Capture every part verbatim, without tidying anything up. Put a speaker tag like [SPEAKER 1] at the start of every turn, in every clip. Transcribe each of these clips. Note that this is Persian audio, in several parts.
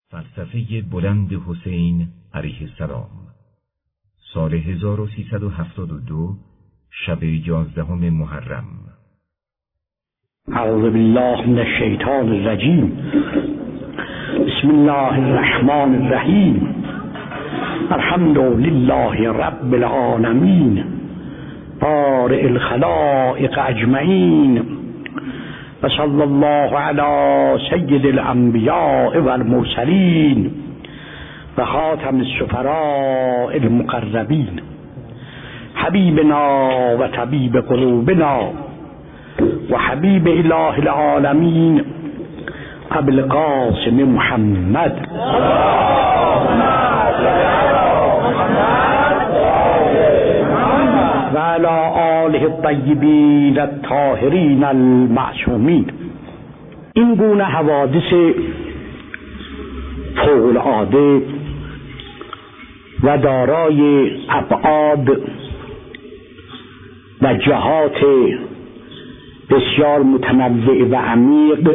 [SPEAKER 1] فلسفه بلند حسین علیه السلام، سال هزار و سیصد و هفتاد و دو، شب یازدهم محرم.
[SPEAKER 2] اعوذ بالله من الشیطان الرجیم. بسم الله الرحمن الرحیم. الحمد لله رب العالمین بارئ الخلائق اجمعین و صلی الله علی سید الانبیاء و المرسلین و خاتم السفراء المقربین حبیبنا و طبیب قلوبنا و حبیب اله العالمین ابو القاسم محمد و علی آله الطیبین الطاهرین المعصومین. این گونه حوادث فوق العاده و دارای ابعاد و جهات بسیار متنوع و عمیق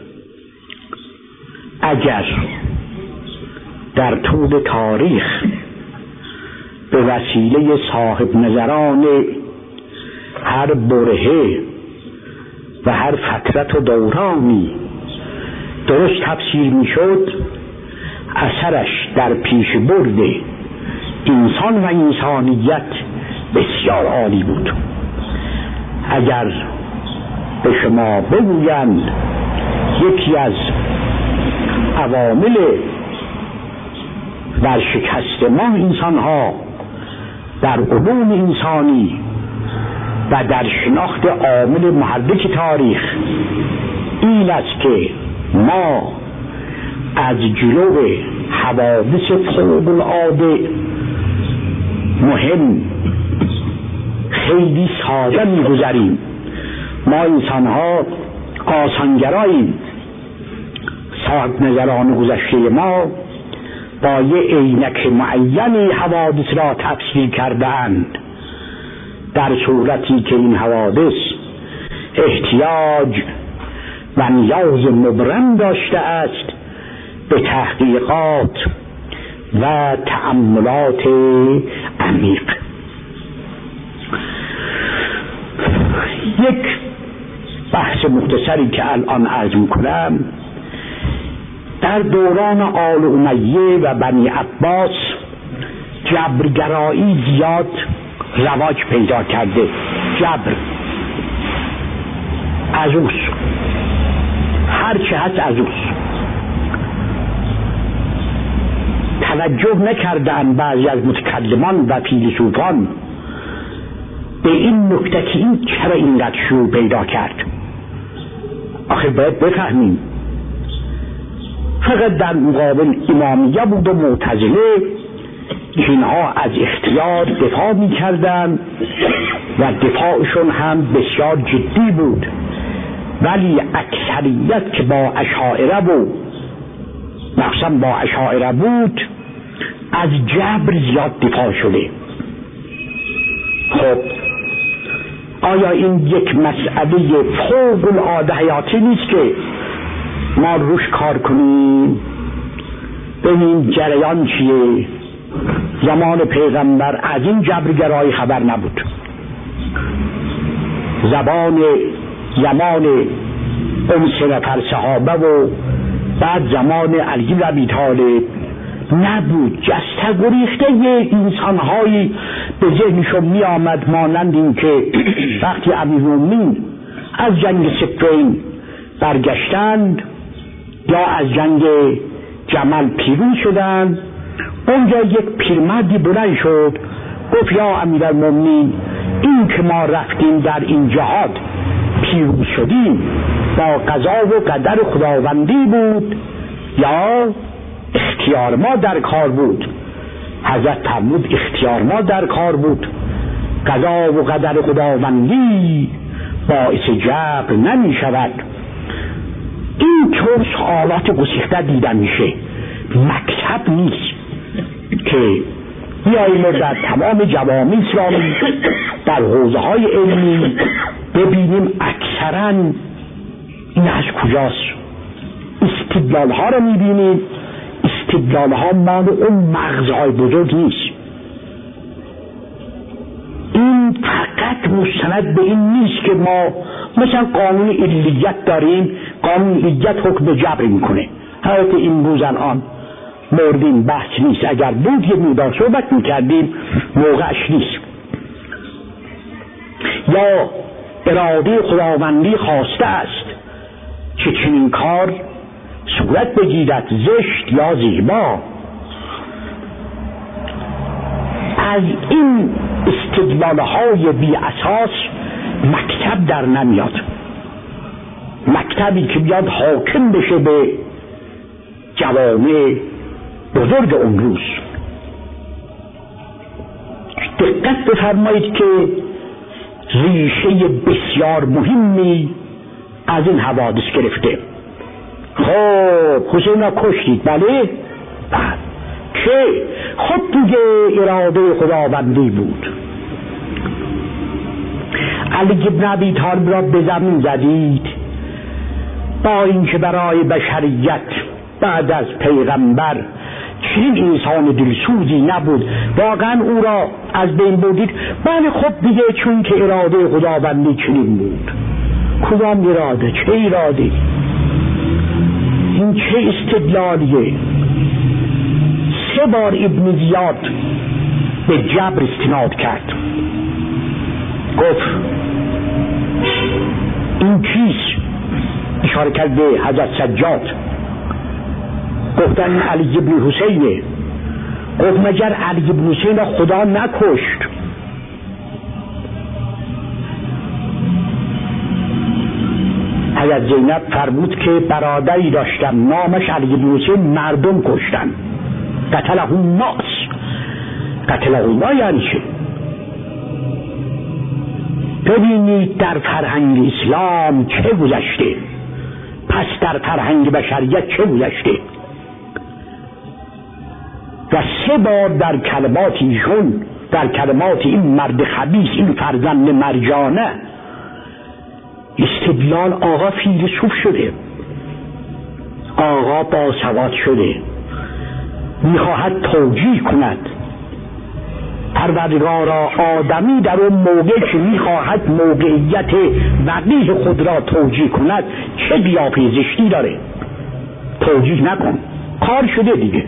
[SPEAKER 2] اگر در طول تاریخ به وسیله صاحب نظران هر برهه و هر فترت و دورانی درست تفسیر می شد، اثرش در پیش برد انسان و انسانیت بسیار عالی بود. اگر به شما بگویند یکی از عوامل ورشکست ما انسان ها در علوم انسانی و در شناخت عامل محرک تاریخ این است که ما از جلو حوادث فوق العاده مهم خیلی ساده می‌گذریم. ما انسان ها آسانگراییم. صاحب نظران گذشته ما با یه عینک معینی حوادث را تفسیر کردند، در صورتی که این حوادث احتیاج و نیاز مبرم داشته است به تحقیقات و تأملات عمیق. یک بحث مختصری که الان عرض می‌کنم، در دوران آل امیه و بنی عباس جبرگرایی زیاد رواج پیدا کرده. جبر ازوس، هر چه هست ازوس. توجه نکردن بعضی از متکلمان و فیلسوفان به این نکته که این چرا اینقدر شروع پیدا کرد. آخه باید بفهمیم فقط در مقابل امامیه بود و معتزله اینها از اختیار دفاع می کردن و دفاعشون هم بسیار جدی بود، ولی اکثریت که با اشاعره بود، مخصوصا با اشاعره بود، از جبر زیاد دفاع شده. خب آیا این یک مسئله فوق العاده حیاتی نیست که ما روش کار کنیم؟ ببین جریان چیه؟ زمان پیغمبر از این جبرگرایی خبر نبود. زبان زمان اون سه نفر صحابه و بعد زمان علی بن ابی طالب نبود. جسته گریخته یه انسانهایی به ذهنشون می آمد، مانند این که وقتی امیرالمومنین از جنگ صفین برگشتند یا از جنگ جمل پیروز شدند، اونجا یک پیرمردی بلند شد گفت یا امیرالمومنین، این که ما رفتیم در این جهاد پیروز شدیم با قضا و قدر خداوندی بود یا اختیار ما در کار بود؟ حضرت فرمود اختیار ما در کار بود. قضا و قدر خداوندی باعث جبر نمی شود. این طور حالات گسیخته دیدن میشه. مکتب نیست که بیاییم در تمام جوامع اسلامی در حوزه های علمی ببینیم اکثرا این از کجاست. استدلال ها رو میبینید، استدلال ها مال اون مغزهای بزرگ نیست. این فقط مستند به این نیست که ما مثلا قانون علیت داریم، قانون علیت حکم جبر میکنه. حالت این روز الان مورد این بحث نیست، اگر بود یه مقدار صحبت میکردیم، موقعش نیست. یا اراده خداوندی خواسته است که چنین کار صورت بگیرد، زشت یا زیبا. از این استدلال های بی اساس مکتب در نمیاد. مکتبی که بیاد حاکم بشه به جوامع بزرگ اون روز. دقت بفرمایید که ریشه بسیار مهمی از این حوادث گرفته. خب حسین را کشتید، بله؟ بعد که خود دیگه اراده خداوندی بود. علی بن ابی طالب را به زمین زدید، با اینکه برای بشریت بعد از پیغمبر چنین انسان دلسوزی نبود، واقعا او را از بین بردید. بله خب دیگه، چون که اراده خداوندی چنین بود. کدام اراده؟ چه اراده؟ این چه استدلالیه؟ سه بار ابن زیاد به جبر استناد کرد، گفت این کیست؟ اشاره کرد به حضرت سجاد. گفتن علی بن حسینه. گفت مگر علی بن حسین را خدا نکشت؟ حضرت زینب فرمود که برادری داشتم نامش علی بن حسین، مردم کشتن. قتله الناس. قتله الله یعنی چه؟ ببینید در فرهنگ اسلام چه گذشته، پس در فرهنگ بشریت چه گذشته. و سه بار در کلمات ایشون، در کلمات این مرد خبیث، این فرزند مرجانه، استدلال آقا فیلسوف شده، آقا باسواد شده، میخواهد توجیه کند. پروردگارا آدمی در اون موقع که میخواهد موقعیت وقیح خود را توجیه کند چه قیافه زشتی داره. توجیه نکن، کار شده دیگه.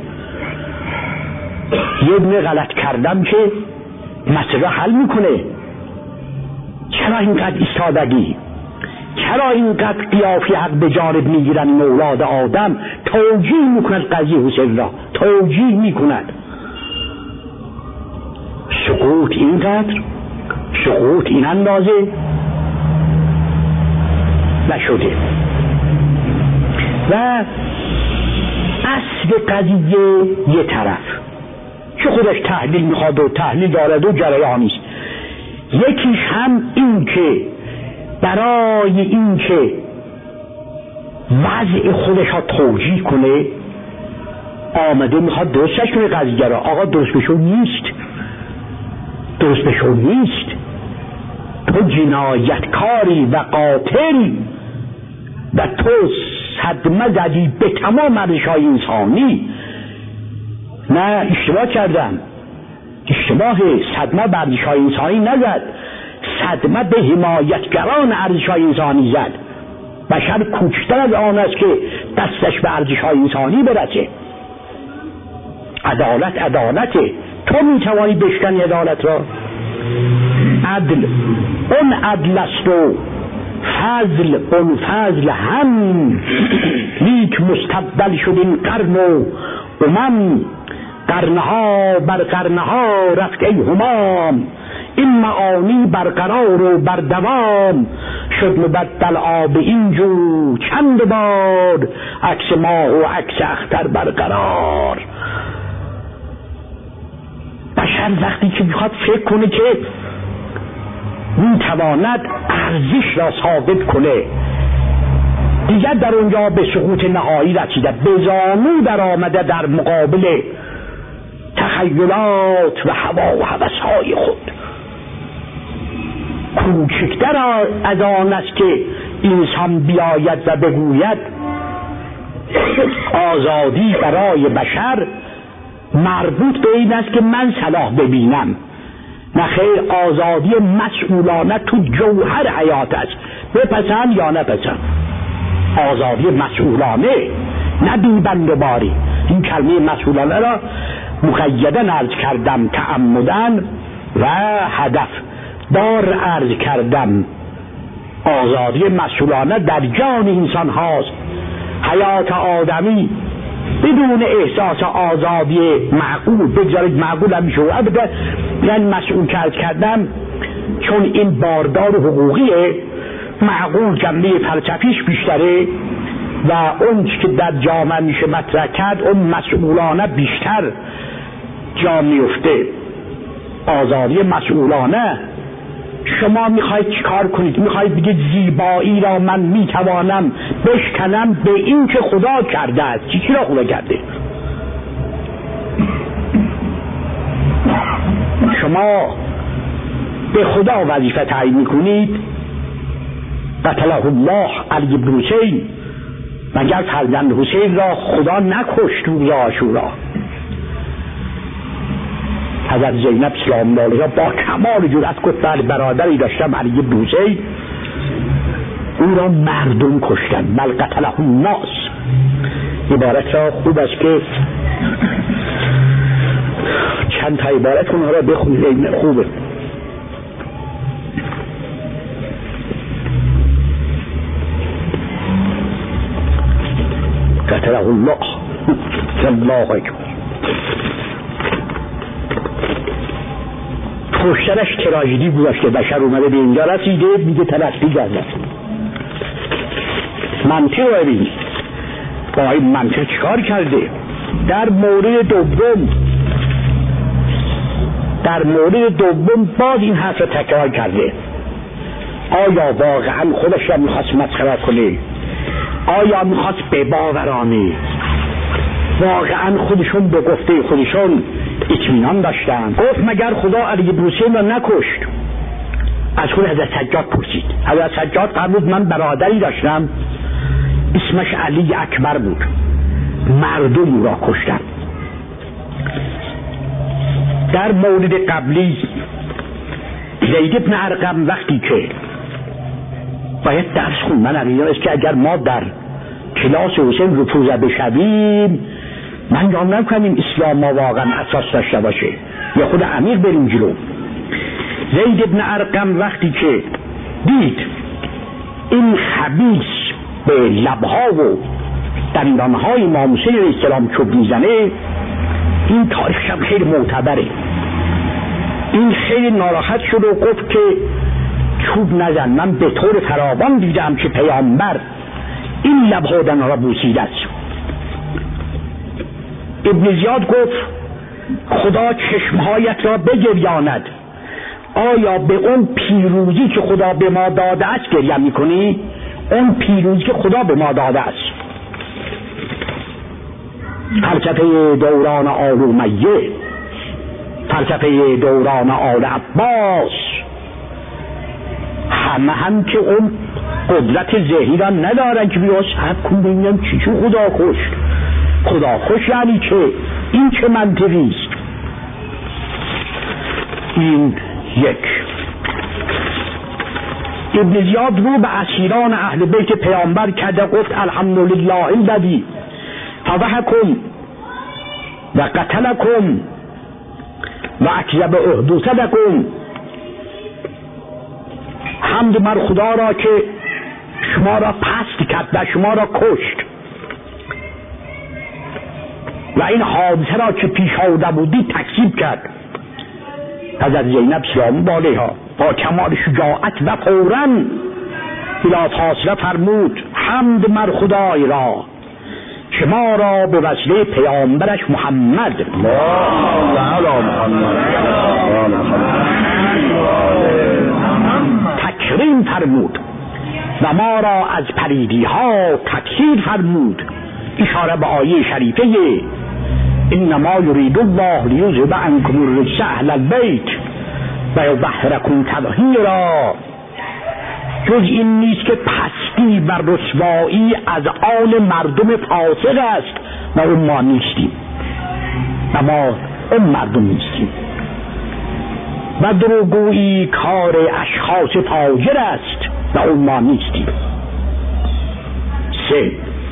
[SPEAKER 2] یه دونه غلط کردم که مسئله حل میکنه. چرا اینقدر ایستادگی؟ چرا اینقدر قیافی حق به جانب میگیرن این اولاد آدم؟ توجیه میکند قضیه حسین را، توجیه میکند. سقوط اینقدر، سقوط این اندازه نشده. و اصل قضیه یه طرف که خودش تحلیل میخواد و تحلیل دارد و جریانیست. یکیش هم این که برای این که وضع خودش را توجیه کنه آمده میخواد درستش کنه قضیه را. آقا درست بشون نیست، درست بشون نیست. تو جنایتکاری و قاتل و تو صدمه زدی به تمام ارزش‌های انسانی. نه اشتباه کردم، اشتباه. صدمه به ارزش‌های انسانی نزد، صدمه به حمایتگران ارزش‌های انسانی زد. بشر کوچکتر از آن است که دستش به ارزش‌های انسانی برسه. عدالت عدالته، تو میتوانی بشکنی عدالت را. عدل اون عدل است و فضل اون فضل هم، لیک مستبدل شد این قرن و امم، قرنها بر قرنها رفت ای همام. این معانی برقرار و بردوام، شد مبدل آب اینجور چند بار، عکس ماه و عکس اختر برقرار. بشر وقتی که میخواد فکر کنه که میتواند ارزش را ثابت کنه، دیگر در اونجا به سقوط نهایی رسیده، به زانو در آمده در مقابل تخیلات و هوا و هوس‌های خود. کوچکتر از آن است که انسان بیاید و بگوید آزادی برای بشر مربوط به این است که من صلاح ببینم. نه خیر، آزادی مسئولانه تو جوهر حیات است، بپسند یا نپسند. آزادی مسئولانه، نه بیبند و باری. این کلمه مسئولانه را مقیدن عرض کردم، تعمدن و هدف دار عرض کردم. آزادی مسئولانه در جان انسان هاست. حیات آدمی بدون احساس آزادی معقول، بگذارید معقول هم میشه البته یعنی مسئول کرد کردم، چون این باردار حقوقیه، معقول جنبه فلسفیش بیشتره و اون که در جامعه میشه مطرح کرد اون مسئولانه بیشتر جا میفته. آزادی مسئولانه، شما میخواید چیکار کنید؟ میخواید بگید زیبایی را من میتوانم بشکنم به این که خدا کرده است. چی چی را خدا کرده؟ شما به خدا وظیفه تعیین میکنید. قتله الله علی بن حسین، مگر فرزند حسین را خدا نکشت روز عاشورا؟ حضرت زینب سلام الله علیها با کمال جرأت گفت بله برادری داشتم علی بن حسین، او را مردم کشتن، بل قتله الناس. عبارت را خوب است که چند تا عبارت اونها را بخونید، خوبه. قتله الله الله اکبر. کشتنش تراژدی گذاشته، بشر اومده به اینجا رسیده میگه تلقی کرده. منطق رو ببین با این منطق چیکار کرده. در مورد دوم در مورد دوم باز این حرف رو تکرار کرده. آیا واقعا خودش را میخواست مسخره کنه؟ آیا میخواست بباورانه؟ واقعا خودشون به گفته خودشون اطمینان داشتن؟ گفت مگر خدا علی بن حسین را نکشت؟ از خود حضرت سجاد پرسید. حضرت سجاد فرمود من برادری داشتم اسمش علی اکبر بود، مردم را کشتن. در مورد قبلی زید بن ارقم وقتی که باید درس خوندن امیران است که اگر ما در کلاس حسین رفوزه بشویم من جام نکنیم اسلام ما واقعا اساس داشته باشه یا خود امیر بریم جلو. زید بن ارقم وقتی که دید این خبیث به لبها و دندانهای امام حسین علیه السلام چوب میزنه، این تاریخش هم خیلی معتبره، این خیلی ناراحت شد و گفت که چوب نزن، من به طور فراوان دیدم که پیامبر این لبها دندان را بوسیده است. ابن زیاد گفت خدا چشمهایت را بگریاند، آیا به اون پیروزی که خدا به ما داده است گریه میکنی؟ اون پیروزی که خدا به ما داده است. فلسفه دوران آل امیه، فلسفه دوران آل عباس، همه هم که اون قدرت ذهنی را ندارن که بیا صبر کن ببینم چی چی خدا کشت. خدا خوش یعنی چه؟ این چه منطقی است؟ این یک. ابن زیاد رو به اسیران اهل بیت پیامبر کرده، گفت الحمدلله الذی فضحکم و قتلکم و اکذب احدوثکم. حمد بر خدا را که شما را پست کرد و شما را کشت و این حادثه را که پیش آورده بودی تکذیب کرد. حضرت زینب سلام الله علیها با کمال شجاعت و فوراً بلا فاصله فرمود حمد بر خدای را که ما را به وسیله پیامبرش محمد تکریم فرمود و ما را از پلیدی ها تطهیر فرمود. اشاره به آیه شریفه انما یرید الله لیذهب عنکم الرجس اهل البیت و یطهرکم تطهیرا. جز این نیست که پستی و رسوایی از آن مردم فاسق است نه اون ما نیستیم، نه ما اون مردم نیستیم. و دروغگویی کار اشخاص فاجر است، نه اون ما نیستیم. سه،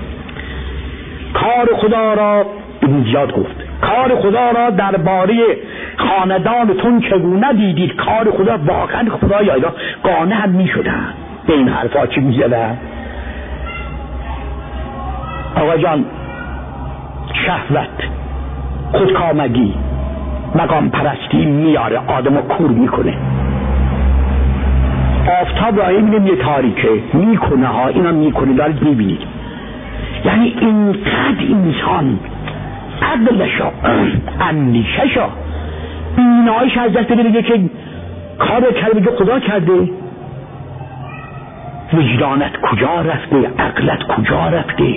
[SPEAKER 2] کار خدا را ابن زیاد گفت کار خدا را درباره خاندانتون چگونه دیدید؟ کار خدا واقعا خدایا اینا قانع هم می شدن به این حرفا چی می زدن؟ آقا جان، شهوت، خودکامگی، مقام پرستی میاره آدمو کور میکنه. آفتاب را میبینیم یه تاریکه میکنه ها، اینا میکنه، دارید میبینید. یعنی اینقدر انسان عقلشا اندیششا بینایش از دست بگه که کار کرده بگه خدا کرده. وجدانت کجا رفته؟ عقلت کجا رفته؟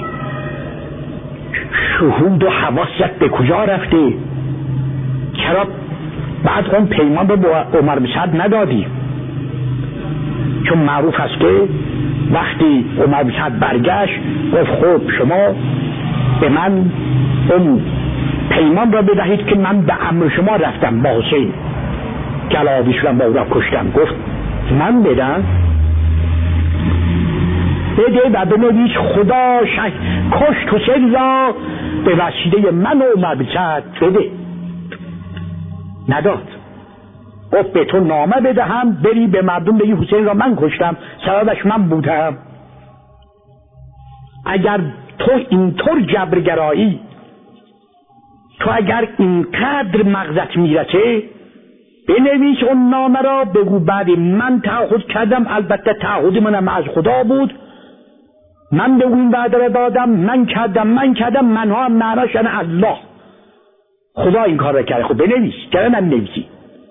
[SPEAKER 2] شهود و حواست به کجا رفته؟ چرا بعد اون پیمان رو با عمر بن سعد ندادی؟ چون معروف است که وقتی عمر بن سعد برگشت گفت خب شما به من اون پیمان را بدهید که من به امر شما رفتم با حسین گلاوی شدم با او را کشتم. گفت من بدم؟ بده و بنویس خدا شک کشت حسین را به وسیله من و عمر بن سعد بده. نداد. گفت به تو نامه بدهم بری به مردم بگی حسین را من کشتم، سببش من بودم. اگر تو اینطور جبرگرایی، تو اگر اینقدر مغزت میرسه، بنویس اون نامه را، بگو بعد من تعهد کردم، البته تعهد منم از خدا بود، من به اون وعده را دادم، من کردم من کردم منها هم معناش یعنی الله، خدا این کار را کرده. خب بنویس، چرا ننویسی؟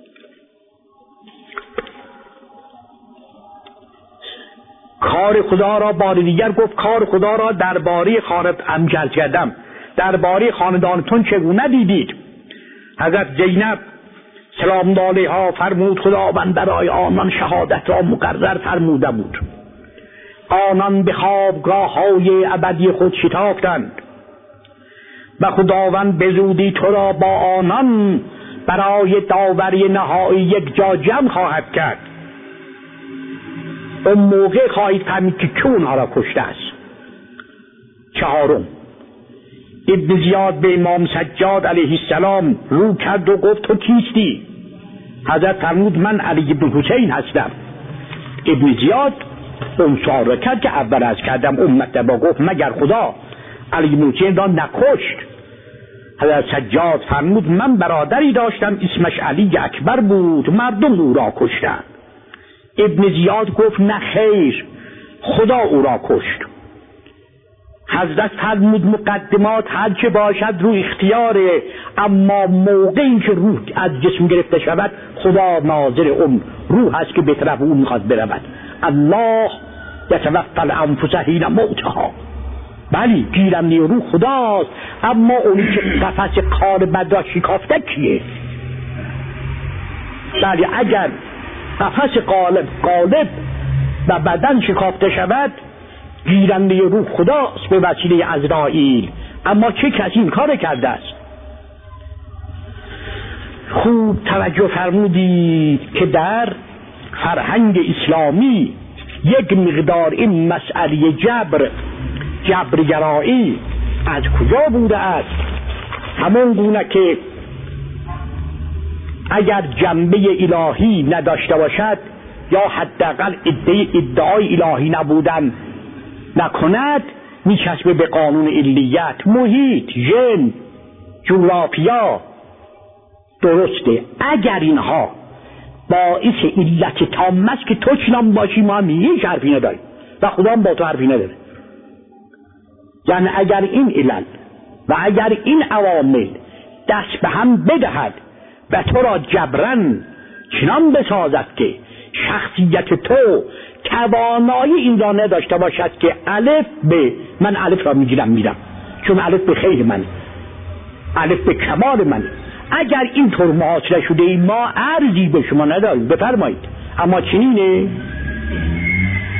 [SPEAKER 2] کار خدا را بار دیگر گفت کار خدا را درباره خانت امجد کردم، درباره خاندانتون چگونه دیدید؟ حضرت زینب سلام علیها فرمود خداوند برای آنان شهادت را مقرر فرموده بود. آنان به خوابگاه های ابدی خود شتافتند و خداوند به زودی تو را با آنان برای داوری نهایی یک جا جمع خواهد کرد. اون موقع خواهید فهمید که چون اونها را کشته است. چهارم، ابن زیاد به امام سجاد علیه السلام رو کرد و گفت تو کیستی؟ حضرت فرمود من علی بن حسین هستم. ابن زیاد اون سوال را کرد که اول از کردم امت با گفت مگر خدا علی بن حسین را نکشت؟ حضرت سجاد فرمود من برادری داشتم اسمش علی اکبر بود، مردم او را کشتند. ابن زیاد گفت نه خیر، خدا او را کشت. حضرت فرمود مقدمات هر چه باشد رو اختیاره، اما موقعی که روح از جسم گرفته شود خدا ناظر اون روح هست که به طرف او میخواد برود. الله یتوفی الانفس حین موتها. بلی گیرنده روح خداست، اما اونی که قفس کار بد را شکافته کیه؟ بلی اگر قفس قالب قالب و بدن شکافته شود گیرنده روح خداست به وسیله عزرائیل، اما چه کسی این کار کرده است؟ خوب توجه فرمودید که در فرهنگ اسلامی یک مقدار این مسئله جبر جبرگرایی از کجا بوده است؟ همون گونه که اگر جنبه الهی نداشته باشد یا حداقل ادعای الهی نبودن نکند میچسبه به قانون علیت، محیط، ژن، جغرافیا. درسته اگر اینها باعث علت تام است که تو چنان باشی ما هم هیچ حرفی نداریم و خدا هم با تو حرفی نداره. یعنی اگر این علل و اگر این عوامل دست به هم بدهد و تو را جبرن چنان بسازد که شخصیت تو توانایی این را نداشته باشد که الف به من الف را میگیرم میرم چون الف به خیر من، الف به کمال من، اگر این طور معاصره شده ای ما عرضی به شما نداریم بفرمایید. اما چنینه؟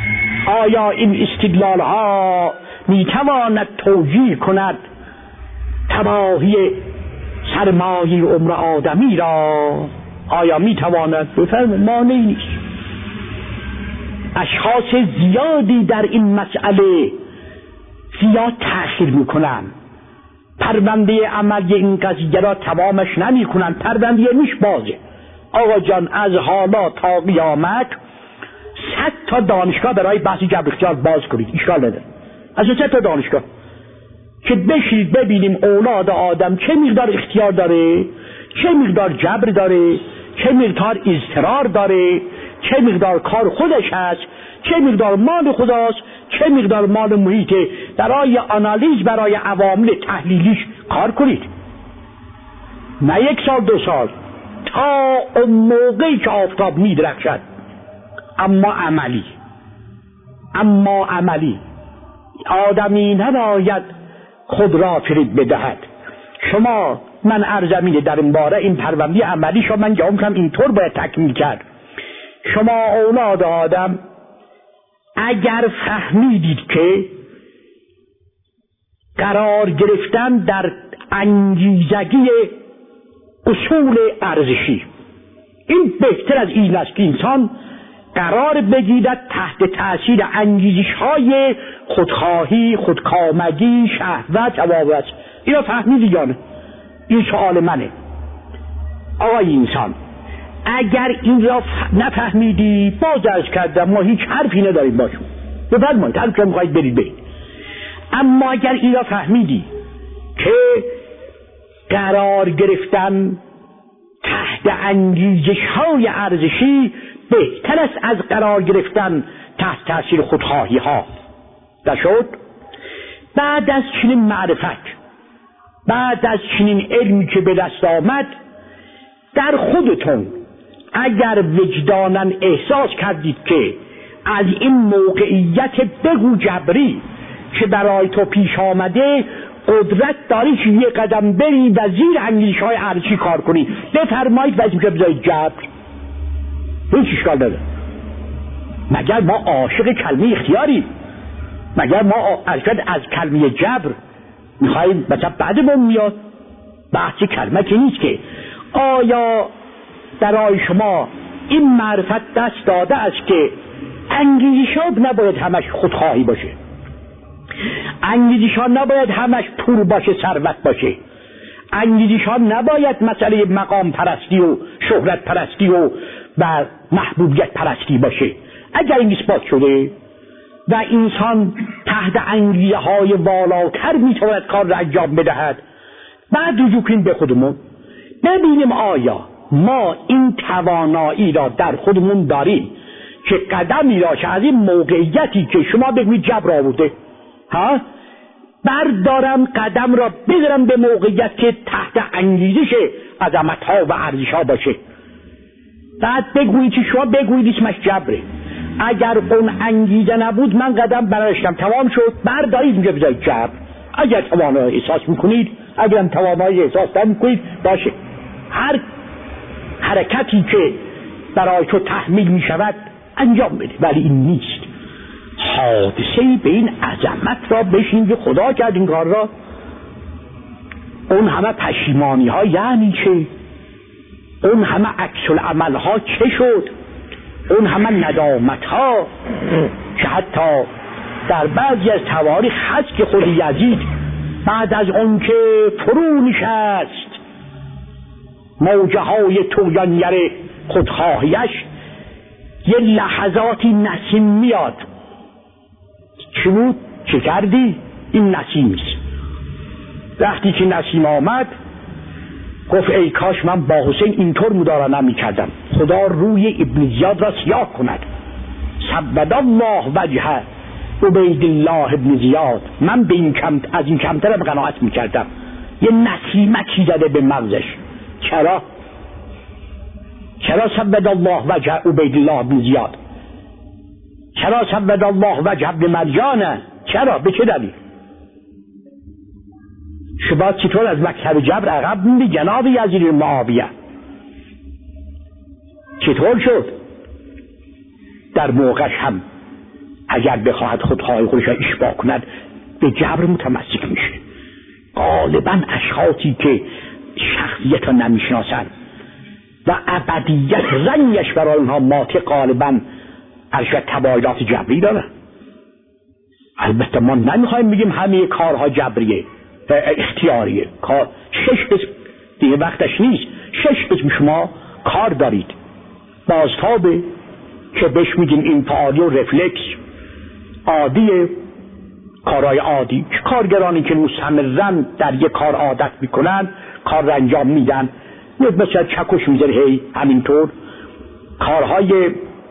[SPEAKER 2] آیا این استدلال ها میتواند توجیه کند تباهی سرمایه عمر آدمی را آیا میتواند بفرماید؟ مانعی نیست. اشخاص زیادی در این مسئله زیاد تأخیر میکنن، پرونده عملی این قضیه را تمامش نمی کنن، پرونده میش بازه. آقا جان از حالا تا قیامت صد تا دانشگاه برای بحث جبر اختیار باز کنید، اشکال نداره. از صد تا دانشگاه که بشید ببینیم اولاد آدم چه مقدار اختیار داره، چه مقدار جبر داره، چه مقدار اضطرار داره، چه مقدار کار خودش هست، چه مقدار مال خداست، چه مقدار مال محیطه. برای آنالیز، برای عوامل تحلیلیش کار کنید. نه یک سال دو سال، تا اون موقعی که آفتاب می درخشد. اما عملی اما عملی آدمی نباید خود را فریب بدهد. شما من ارزمینه در این باره این پرونده عملی شما من جواب کنم اینطور باید تکمیل کرد. شما اولاد آدم اگر فهمیدید که قرار گرفتن در انگیزگی اصول ارزشی، این بهتر از این است که انسان قرار بگیرد تحت تأثیر انگیزش های خودخواهی، خودکامگی، شهوت، عواوت. اینو فهمیدی یا نه؟ این سوال منه. آقای انسان اگر این را نفهمیدی، باز عرض کردم ما هیچ حرفی نداریم باشون، بفرمایید هر کجا میخواید برید برید. اما اگر این را فهمیدی که قرار گرفتن تحت انگیزش های ارزشی بهتر است از قرار گرفتن تحت تاثیر خودخواهی ها، نشد؟ بعد از چنین معرفت، بعد از چنین علمی که به دست آمد، در خودتون اگر وجداناً احساس کردید که از این موقعیت بگو جبری که برای تو پیش آمده قدرت داری که یه قدم بری و زیر انگیزش های ارزشی کار کنی، بفرمایید وزیم که بذارید جبر، هیچ اشکال نداره. مگر ما عاشق کلمه اختیاریم؟ مگر ما از کلمه جبر میخواییم مثلا بعدمون میاد؟ بحث کلمه که نیست که. آیا برای شما این معرفت دست داده است که انگیزش ها نباید همش خودخواهی باشه، انگیزش ها نباید همش پول باشه، ثروت باشه، انگیزش ها نباید مسئله مقام پرستی و شهرت پرستی و و محبوبیت پرستی باشه؟ اگر این اثبات شده و انسان تحت انگیزه های والاتر میتواند کار را انجام بدهد، بعد رجوع کنیم به خودمون ببینیم آیا ما این توانایی را در خودمون داریم که قدمی را که از این موقعیتی که شما بگوید جبر آورده ها بردارم، قدم را بذارم به موقعیت که تحت انگیزش عظمت ها و ارزش ها باشه. بعد بگویید که شما بگویید اسمش جبره. اگر اون انگیزه نبود من قدم براشتم، تمام شد، بردارید اینجا بذارید جبر. اگر توانایی احساس میکنید، اگر هم توانایی احساس نمیکنید، باشه. هر حرکتی که برای تو تحمیل میشود انجام بده، ولی این نیست. حادثه‌ای به این عظمت را بشین که خدا کرد این کار را. اون همه پشیمانی ها یعنی چه؟ اون همه عکس العمل ها چه شد؟ اون همه ندامت ها که حتی در بعضی از تواریخ هست که خود یزید بعد از اون که فرو نشست موجه های طغیانگر خودخواهیش، یه لحظاتی نسیم میاد. چی بود؟ چه کردی؟ این نسیم است. وقتی که نسیم آمد گفت ای کاش من با حسین اینطور مدارا نمی کردم، خدا روی ابن زیاد را سیاه کند. سبد الله وجهه عبید الله ابن زیاد. من به این کم از این کمترم قناعت می کردم. یه نسیمکی زده به مغزش. چرا؟ چرا سبد الله وجه عبید الله ابن زیاد؟ چرا سبد الله وجه ابن مرجانه؟ چرا؟ به چه دلیل؟ شما چطور از مکتب جبر عقب موندی جناب یزید معاویه؟ چطور شد؟ در موقعش هم اگر بخواهد خودخواهی خودش را اشباع کند به جبر متمسک میشه. غالبا اشخاصی که شخصیت را نمیشناسند و ابدیت رنگش برای اونها ماته غالبا ارشد تبایلات جبری دارن. البته ما نمیخوایم بگیم همه کارها جبریه، اختیاریه. کار شش قسم دیگه وقتش نیست. شش قسم شما کار دارید. بازتابه که بهش میگیم این فعالی و رفلکس، عادیه، کارهای عادی که کارگرانی که مستمرن در یک کار عادت میکنن کار را انجام میدن، مثلا چکش میذاره هی همینطور. کارهای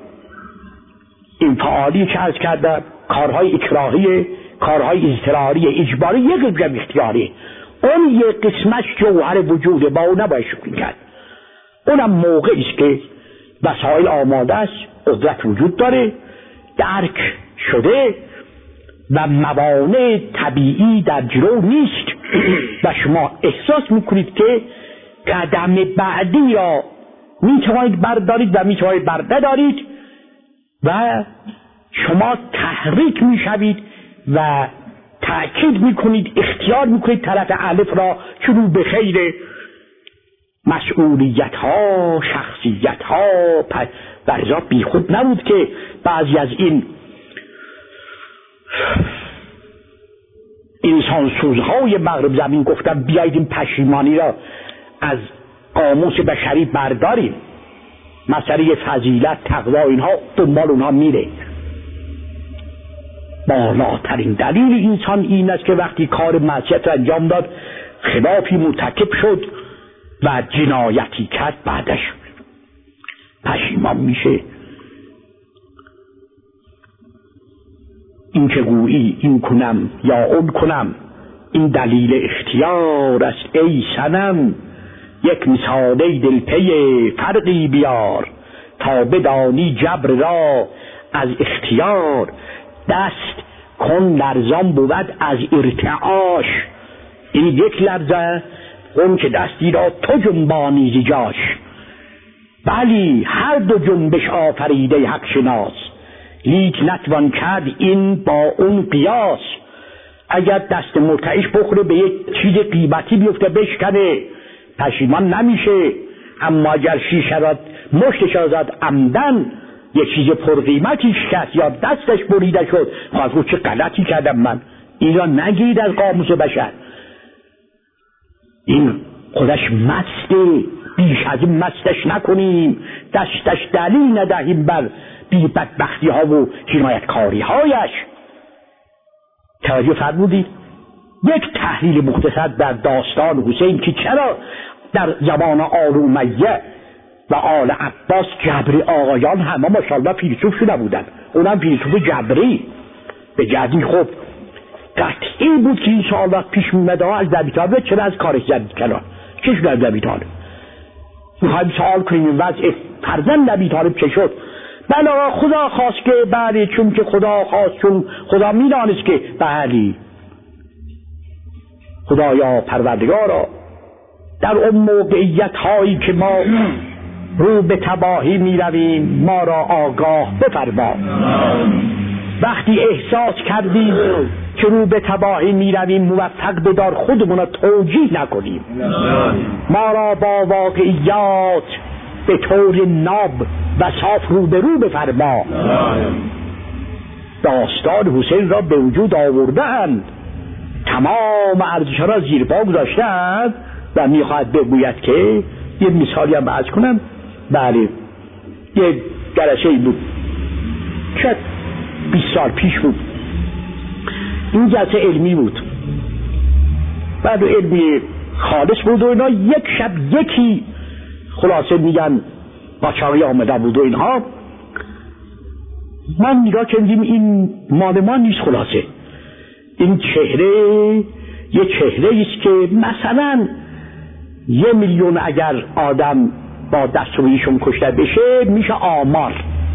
[SPEAKER 2] انفعالی که عرض کردم، کارهای اکراهی، کارهای اضطراری، اجباری، یک قسم اختیاری. اون یک قسمش جوهر وجوده، با اون نباید شکل کرد. اونم موقعی است که وسایل آماده است، قدرت وجود داره، درک شده و موانع طبیعی در جلو نیست و شما احساس میکنید که قدم بعدی را میتوانید بردارید و میتوانید بردارید و شما تحریک میشوید و تأکید میکنید، اختیار میکنید طرف الف را که رو به خیر مسئولیت ها، شخصیت ها برزا بی خود نبود که بعضی از این انسان سوزهای مغرب زمین گفتن بیایید این پشیمانی را از قاموس بشری برداریم. مسئله فضیلت، تقوا، اینها دنبال اونها میره. بالاترین دلیل انسان این است که وقتی کار معصیت انجام داد خلافی مرتکب شد و جنایتی کرد، بعدش پشیمان میشه. این که گویی این کنم یا اون کنم، این دلیل اختیار است ای صنم. یک مثاله دلپی فرقی بیار، تا بدانی جبر را از اختیار. دست کن لرزان بود از ارتعاش، این یک لرزه اون که دستی را تو جنبانی ز جاش. بلی هر دو جنبش آفریده حق شناس، لیک نتوان کرد این با اون قیاس. اگر دست مرتعش بخوره به یک چیز قیمتی بیفته بشکنه پشیمان نمیشه، اما اگر شیشه را مشتش را زد عمدن یک چیز پرقیمتی شکست یا دستش بریده شد، خواهد چه غلطی کردم من. این را نگید از قاموس بشر. این خودش مسته، بیش از این مستش نکنیم، دستش دلیل ندهیم بر بی بدبختی ها و جنایتکاری هایش. توجه فرمودید؟ یک تحلیل مختصر در داستان حسین که چرا در زمان آل امیه و آل عباس جبری آقایان همه ماشاءالله فیلسوف شده بودن، اونم فیلسوف جبری به جدی. خب قطعی بود که این سوالات پیش میمده ها از نبی طالب چرا از کارش زدید کنار؟ چه شد از نبی طالب؟ میخوایم سوال کنیم وضع فرزند نبی طالب چه شد؟ بله خدا خواست که بله، چون که خدا خواست، چون خدا میدانست که بله خدایا پروردگارا در اون موقعیت هایی که ما رو به تباهی می رویم ما را آگاه بفرما. وقتی احساس کردیم که رو به تباهی می رویم موفق بدار خودمون را توجیه نکنیم، ما را با واقعیات به طور ناب و صاف رو به رو بفرما. داستان حسین را به وجود آورده‌اند، تمام ارزش را زیر پا گذاشته‌اند و میخواهد بگوید که یه مثالی هم عرض کنم. بله یه جلسه ای بود شاید بیست سال پیش بود، این جلسه علمی بود، بعد علمی خالص بود و اینا. یک شب یکی خلاصه میگن باچاقی آمده بود و اینها، من نگاه کردیم این مال ما نیست. خلاصه این چهره یه چهره ایست که مثلا یه میلیون اگر آدم با دستوریشون کشته بشه میشه آمار،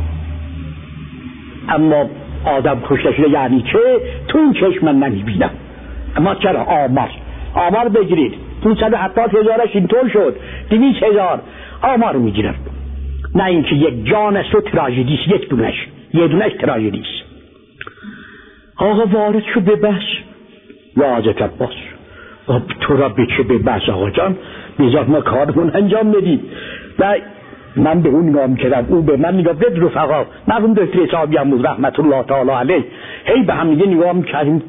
[SPEAKER 2] اما آدم کشته شده یعنی چه؟ تو این چشم من نمیبینم. اما چرا آمار؟ آمار بگیرید، پونصد و هفتاد هزارش اینطور شد، دویست هزار آمار میگیرم. نه اینکه یک جان است و تراژدیست، یک دونش یه دونش تراژدیست. آقا وارد شد به بحث یا حضرت عباس تو را به چه به بس آقا جان، بذار ما کارمون انجام بدیم. و من به اون نگاه می‌کردم، او به من نگاه. بد رفقا مرحوم دکتر حسابی هم بود رحمت الله تعالی علیه، هی به هم دیگه نگاه می‌کردیم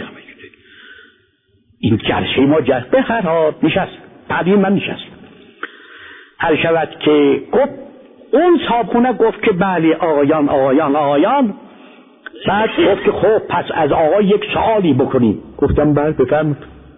[SPEAKER 2] این جلسه ما جلسه بخر ها نشست بعدی من نشست. هر شود که گفت اون صاحبخونه گفت که بله آقایان آقایان آقایان. بعد گفت که خب پس از آقا یک سوالی بکنیم. گفتم بله بفرمایید.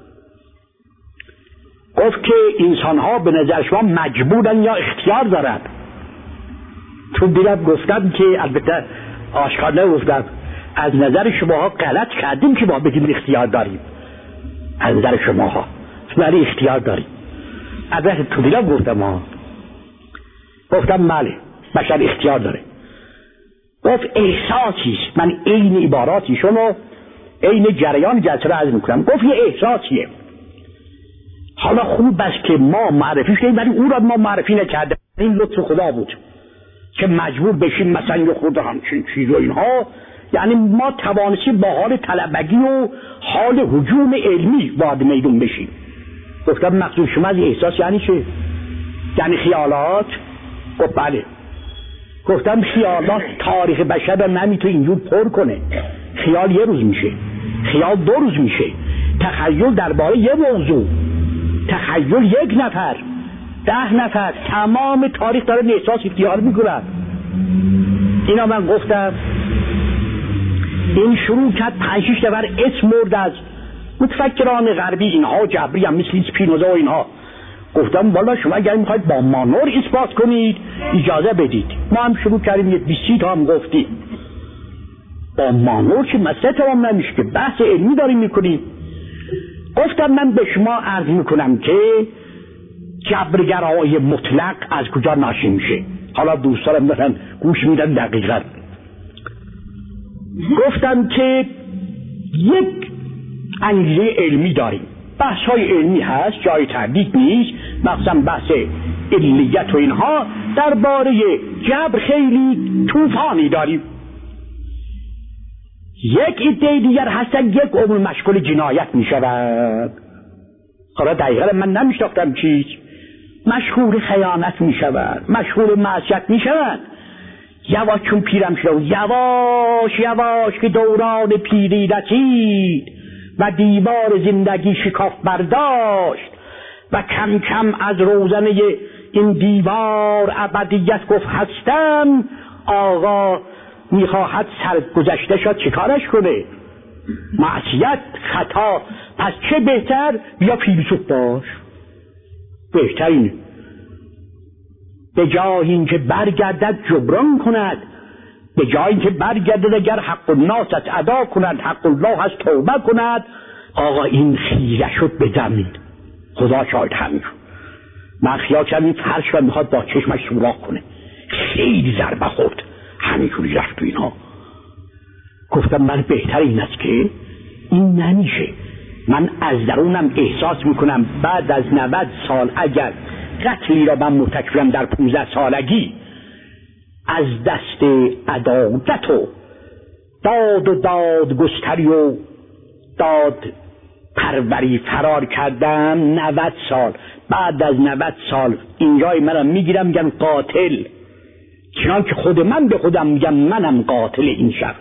[SPEAKER 2] گفت که انسان ها به نظر شما مجبورن یا اختیار دارن؟ تو دیدم گفتم که البته آشکار نگفتم، از نظر شما ها غلط کردیم که ما بگیم اختیار داریم. از نظر شما ها ولی اختیار داریم. البته تو دیدم گفتم ها گفتم بله بشر اختیار داره. گفت احساسیست. من این عباراتیشون و این جریان جلسه رو عرض میکنم. گفت یه احساسیه. حالا خوب است که ما معرفیش کنیم ولی اون را ما معرفی نکرده. این لطف خدا بود که مجبور بشیم مثلا یه خود همچین چیز و اینها. یعنی ما توانستیم با حال طلبگی و حال هجوم علمی وارد میدون بشیم. گفتم مقصود شما از احساس یعنی چه؟ یعنی خیالات؟ گفت بله. گفتم خیالات تاریخ بشر رو نمیتونه اینجور پر کنه. خیال یه روز میشه، خیال دو روز میشه، تخیل درباره یه موضوع، تخیل یک نفر، ده نفر، تمام تاریخ داره احساس اختیار میکنن. اینا من گفتم این شروع کرد پنج شش نفر اسم مرد از متفکران غربی، اینها جبری هم مثل اسپینوزا و اینها. گفتم والا شما اگر میخواید با مانور اثبات کنید اجازه بدید. ما هم شروع کردیم یه بیستی تا هم گفتیم با مانور که مسئله تمام نمیشه که بحث علمی داریم میکنیم. گفتم من به شما عرض میکنم که جبرگرای مطلق از کجا ناشی میشه. حالا دوستانم دارن گوش میدن دقیقا. گفتم که یک انگیزه علمی داریم، بحث های علمی هست جای تردید نیست، مثلا بحث علیت و اینها. درباره جبر خیلی طوفانی داریم. یک ایده دیگر هستن یک عمر مشغول جنایت می شود. حالا دقیقا من نمیشناختم چیز. مشغول خیانت می شود، مشغول معصیت می شود. یواش چون پیرم شد، یواش یواش که دوران پیری رسید و دیوار زندگی شکاف برداشت و کم کم از روزنه این دیوار ابدیت گفت هستم. آقا میخواهد سرگذشته شد چیکارش کنه؟ معصیت، خطا. پس چه بهتر بیا فیلسوف باش. بهتر اینه به جای این که برگردد جبران کند، به جای این که برگردد اگر حق الناس ادا کند حق الله از توبه کند. آقا این خیره شد به زمین. خدا شاید همین من خیال کردم این فرش و میخواد با چشمش سوراخ کنه. خیلی ضربه خورد، همینجوری رفت تو اینا. گفتم من بهتر این است که این نمیشه. من از درونم احساس میکنم بعد از نود سال اگر قتلی را من مرتکبم در پونزده سالگی، از دست عدالت و داد و داد گستری و داد پروری فرار کردم. نود سال بعد از نود سال اینجای منم میگیرم میگم قاتل، چنان که خود من به خودم میگم منم قاتل این شب.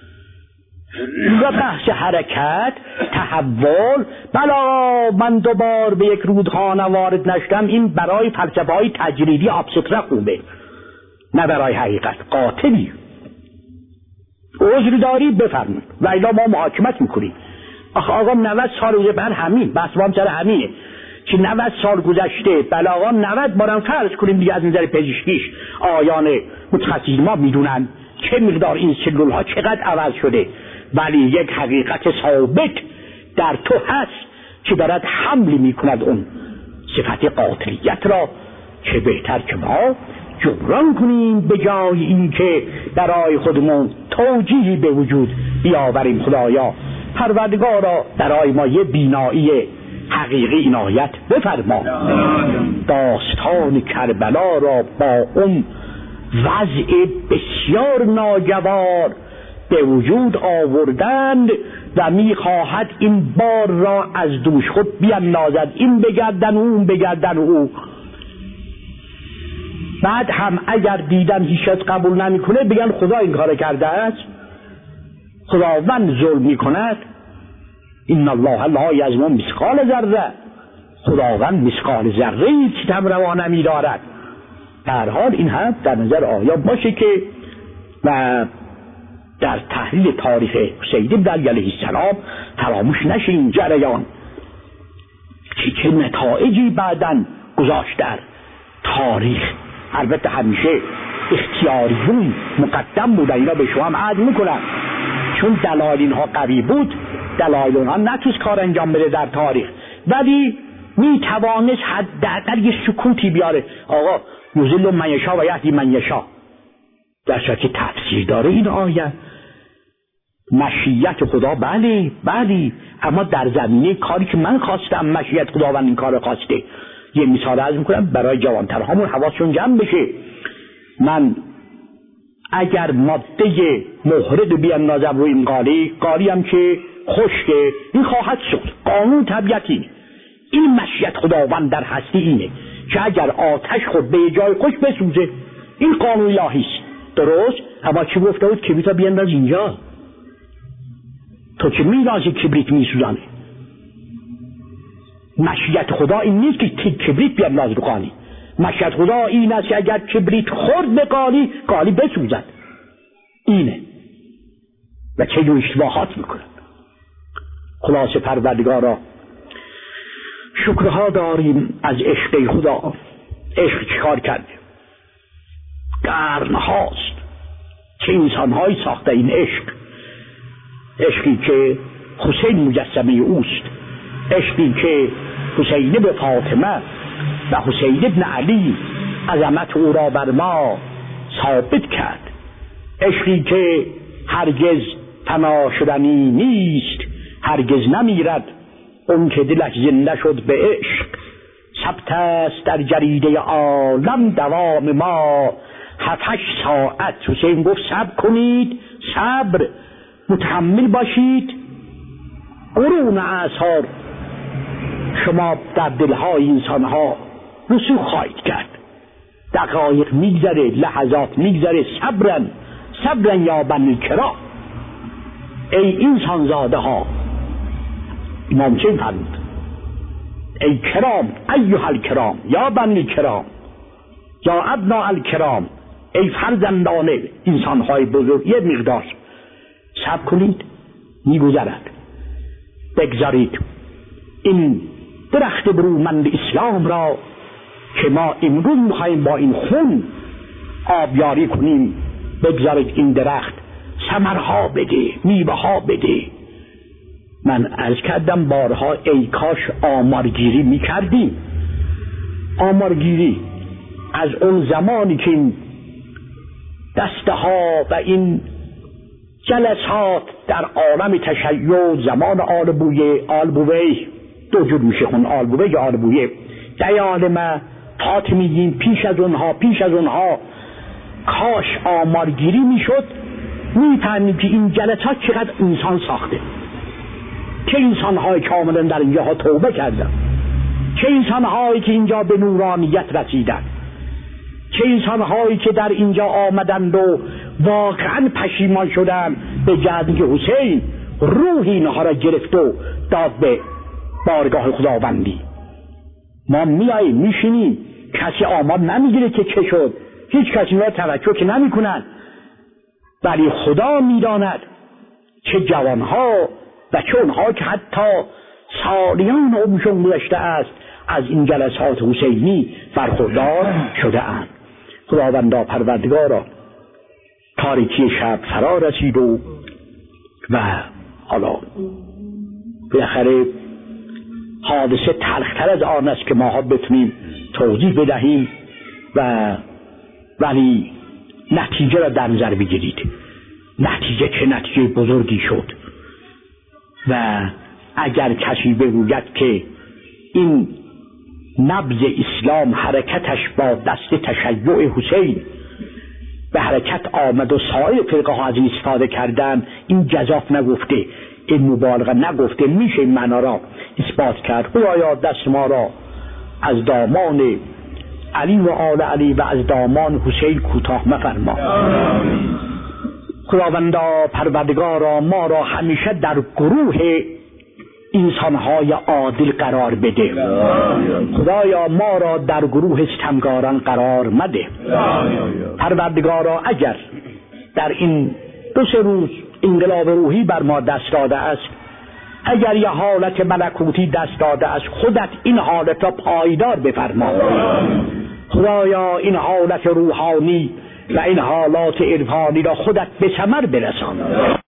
[SPEAKER 2] و بحث حرکت، تحول، بلا من دوبار به یک رودخانه وارد نشدم. این برای فلسفه های تجریدی آبسکره خوبه، نه برای حقیقت. قاتلی عذر داری بفرمایید و الا ما محاکمت میکنیم. آخه آقا نود سال روزه بر همین بحث با هم سر همینه که نود سال گذشته. بلا آقا نود بارم فرض کنیم دیگه از نظر پزشکیش آیان متخصص ما میدونن چه مقدار این سلول ها چقدر عوض شده، ولی یک حقیقت ثابت در تو هست که دارد حمل میکند اون صفت قاطعیت را. چه بهتر که ما جبران کنیم به جای این که برای خودمون توجیهی به وجود بیاوریم. خدایا پروردگارا برای ما یه بینایی حقیقی عنایت بفرما. داستان کربلا را با اون وضع بسیار ناگوار به وجود آوردند و میخواهد این بار را از دوش خود بیندازد، این بگردن و اون بگردن و او. بعد هم اگر دیدن هیچکس قبول نمیکنه بگن خدا این کار کرده است، خداوند ظلم میکند. این الله لا یظلم مثقال ذره، خداوند مثقال ذره ای ستم روا نمیدارد. در حال این هم در نظر آیا باشه که و در تحلیل تاریخ حسین بن علی علیه السلام فراموش نشه این جریان که چه نتایجی بعداً گذاشت در تاریخ. البته همیشه اختیاریون مقدم بودن، اینا به شما هم عرض میکنم، چون دلایل اینها قوی بود دلایل اونها نتوست کار انجام بده در تاریخ، ولی میتوانست حداقل یه سکوتی بیاره. آقا یضل من یشاء و یهدی من یشاء، در صورتی که تفسیر داره این آیه. مشیت خدا بله بله، اما در زمینه کاری که من خواستم مشیت خداوند این کار خواسته. یه مثال عرض میکنم برای جوانترهامون حواسشون جمع بشه. من اگر ماده محرد بیاندازم روی این قالی، قالی هم که خشکه این خواهد سوخت، قانون طبیعتی. این مشیت خداوند در هستی اینه که اگر آتش خود به جای خوش بسوزه، این قانون الهی است. درست؟ اما چی گفته بود؟ کبریت بیانداز اینجا. تو که می‌دانی کبریت میسوزانه. مشیت خدا این نیست که کبریت بیانداز رو قالی. مشیت خدا این است که اگر کبریت خورد به قالی، قالی بسوزد. اینه. و چه جور اشتباهات میکنن. خلاصه پروردگارا شکرها داریم از عشق خدا. عشق چیکار کرده؟ قرنهاست چه انسانهایی ساخته این عشق. عشقی که حسین مجسمه اوست، عشقی که حسین به فاطمه و حسین ابن علی عظمت او را بر ما ثابت کرد، عشقی که هرگز فنا شدنی نیست، هرگز نمیرد اون که دلش زنده شد به عشق. ثبت است در جریده عالم دوام ما هفتش ساعت. حسین گفت صبر کنید، صبر، متحمل باشید. قرون اعصار شما در دلهای انسانها رسوخ خواهید کرد. دقایق میگذره، لحظات میگذره. صبرن صبرن یا بنی کرام. ای انسان زاده ها، امام حسین فرمود ای کرام، ایها الکرام، یا بنی کرام، یا ابنا الکرام، ای فرزندان انسانهای بزرگ، یه مقدار صبر کنید، میگذرد. بگذارید این درخت برومند اسلام را که ما امروز میخواییم با این خون آبیاری کنیم، بگذارید این درخت ثمرها بده، میوه ها بده. من عرض کردم بارها ای کاش آمارگیری میکردیم. آمارگیری از اون زمانی که این دسته ها و این جلسات در عالم تشیع زمان آل بویه، آل بویه دو جور میشه خون، آل بویه یا آل بویه، دیانمه فاطمیین، پیش از اونها پیش از اونها کاش آمارگیری میشد، میفهمیم که این جلسات چقدر انسان ساخته، چه انسان‌های کاملا در اینجاها توبه کردن، چه انسان‌هایی که اینجا به نورانیت رسیدن، چه انسان‌هایی که در اینجا آمدند و واقعا پشیمان شدن به جهتی که حسین روح اینها را گرفت و داد به بارگاه خداوندی. ما میاییم میشینیم، کسی آمار نمیگیره که چه شد، هیچ کسی را توجه که نمیکنن، ولی خدا میداند چه جوانها و چه اونها که حتی سالیان عمرشون گذشته است از این جلسات حسینی برخوردار شده اند. خداوندا پروردگارا تاریکی شب فرا رسید و و حالا بالاخره حادثه تلختر از آن است که ماها بتونیم توضیح بدهیم و ولی نتیجه را در نظر بگیرید. نتیجه چه نتیجه بزرگی شد و اگر کسی بگوید که این نبض اسلام حرکتش با دست تشیع حسین به حرکت آمد و سایر فرقه ها از این استفاده کردن، این جزاف نگفته، این مبالغه نگفته، میشه این معنا را اثبات کرد. خدایا دست ما را از دامان علی و آل علی و از دامان حسین کوتاه مفرما. خداوندا پروردگارا ما را همیشه در گروه انسانهای عادل قرار بده. خدایا ما را در گروه ستمگاران قرار مده. پروردگارا اگر در این دو سه روز انقلاب روحی بر ما دست داده است، اگر یه حالت ملکوتی دست داده است، خودت این حالت را پایدار بفرما. خدایا این حالت روحانی و این حالات عرفانی را خودت به ثمر برسان.